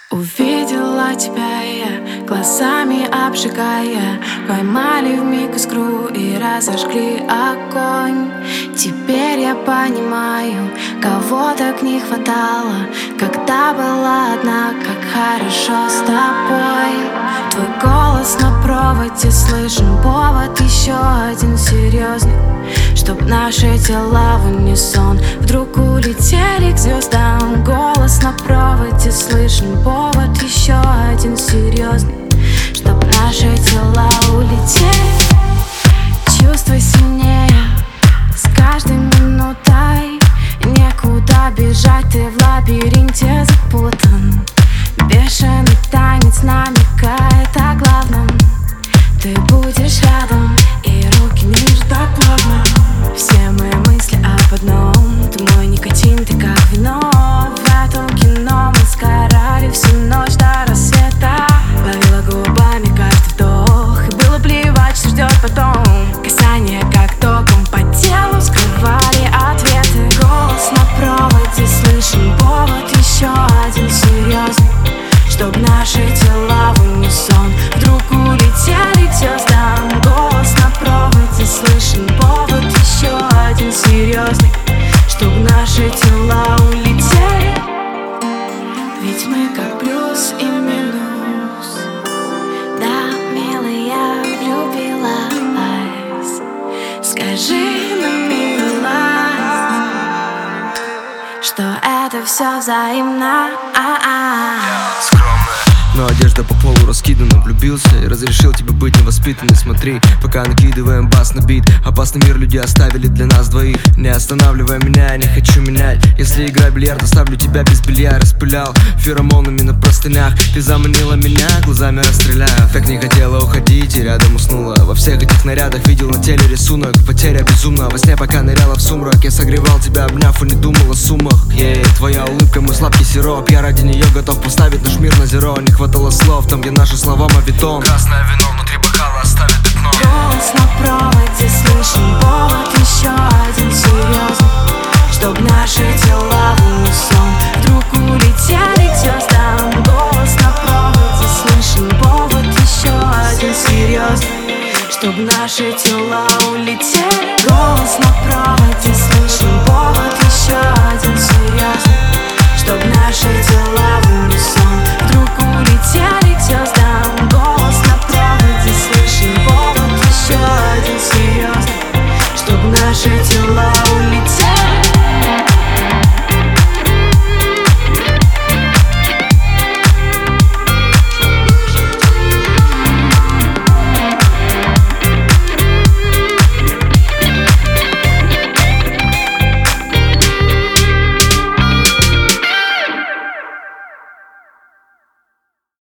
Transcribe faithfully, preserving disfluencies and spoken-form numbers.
Увидела тебя я, глазами обжигая, поймали вмиг искру и разожгли огонь. Теперь я понимаю, кого так не хватало, когда была одна, как хорошо с тобой. Твой голос на проводе слышен, повод еще один серьезный, чтоб наши тела в унисон вдруг улетели к звездам. Голос на проводе слышен, повод еще один серьезный, чтоб наши тела улетели. Чувства сильнее с каждой минутой, некуда бежать, ты в лабиринте запутан. Бешеный танец намекает о главном, ты будешь рядом и руки не ждут плотно. Все мои мысли об одном, ты мой никотин, ты как вино. В этом кино мы сгорали всю ночь до рассвета. Ловила губами каждый вдох, и было плевать, что ждет потом. Касания как током по телу скрывали ответы. Голос на проводе слышен, повод еще один серьезный, чтоб наши тела в унисон вдруг улетели к звездам. Голос на проводе слышен, повод еще один серьезный, чтоб наши тела улетели. Ведь мы как плюс и минус. Да, милый, я влюбилась. Скажи нам, милая, что это все взаимно. Но одежда по полу раскидана, влюбился и разрешил тебе быть невоспитанной. Смотри, пока накидываем бас на бит, опасный мир люди оставили для нас двоих. Не останавливай меня, я не хочу менять. Если игра бильярд, оставлю тебя без белья. Распылял феромонами на простынях, ты заманила меня, глазами расстреляю. Так не хотела уходить и рядом уснула. Во всех этих нарядах видел на теле рисунок. Потеря безумна, во сне пока ныряла в сумрак. Я согревал тебя, обняв, и не думал о суммах. Ей, твоя улыбка, мой сладкий сироп. Я ради нее готов поставить наш мир на зеро. Не хватало слов, там где наши слова мавитон. Красное вино внутри бокала оставит пятно. Голос на проводе слышен, повод еще один серьезный, чтоб наши тела в унисон вдруг улетели к звездам. Голос на проводе слышен, повод еще один серьезный, чтоб наши тела улетели.